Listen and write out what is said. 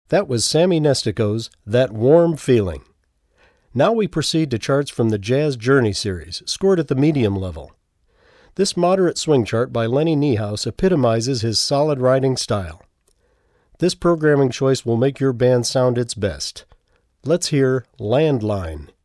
That was Sammy Nestico's That Warm Feeling. Now we proceed to charts from the Jazz Journey series, scored at the medium level. This moderate swing chart by Lenny Niehaus epitomizes his solid writing style. This programming choice will make your band sound its best. Let's hear Landline.